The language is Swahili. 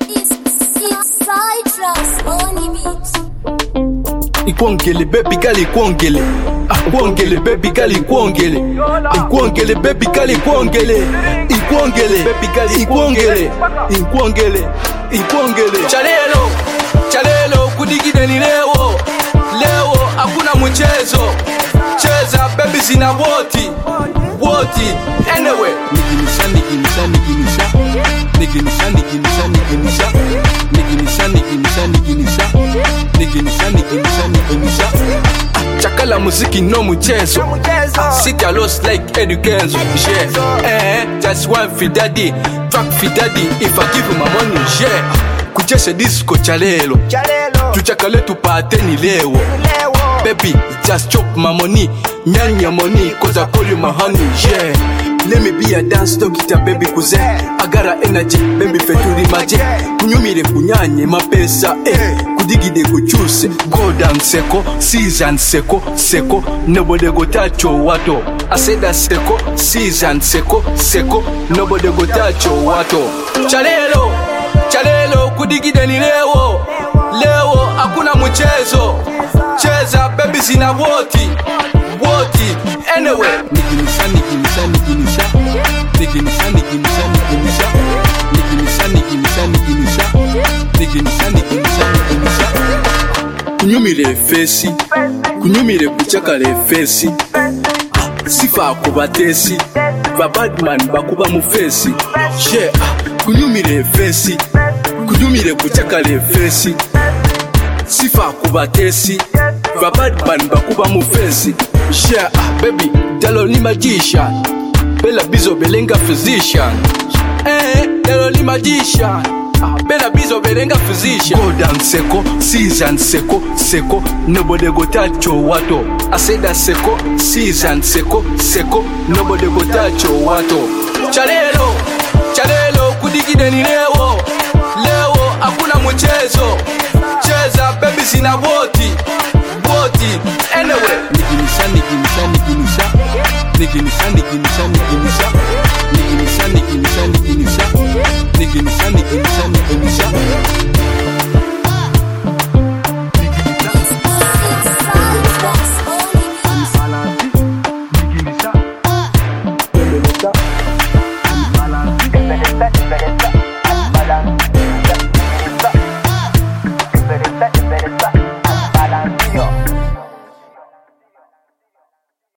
Ikwongele baby girl ikwongele. Ikwongele baby girl ikwongele. Ikwongele baby girl ikwongele. Ikwongele baby girl ikwongele. Ikwongele. Ikwongele. Chalelo kudigide ni leo. Leo hakuna mchezo. Cheza baby zina woti. Anyway, niginisha. Chakala muziki no mchezo. City lost like education. Yeah. Just one for daddy, track for daddy. If I give you my money, yeah. Kucheshe disco chalelo. Tuchakale tupate ni leo. Baby, just chop my money, nyanya money, cause I call you my honey, yeah. Let me be a dance talkita baby kuze. I got a energy, baby feturi maje. Kunyumire kunyanye mapesa, kudigide kuchuse. Gold and seko, season seko. Nobody go touch your wato. I said that seko, season seko. Nobody go touch your wato. Chalelo, kudigide ni leo. Hakuna mchezo. Cheza baby zina woti. Anyway, niginisha. Kunyumire fesi, kunyumire kuchakale fesi. Sifa kubatesi, ba badman bakuba mu fesi. Yeah, kunyumire fesi, kunyumire kuchakale fesi. Sifa kubatesi, ba badman bakuba mu fesi. Yeah, baby, dalo ni magician. Bella bizo belenga physician. Dalo ni magician. Bella bizo belenga physician. Go down seko, season seko. Nobody go touch your wato. I said that seko, season seko. Nobody go touch your wato. Chalelo, kudigide ni leo. Hakuna mchezo. Cheza baby zina woti. Anyway, niginisha.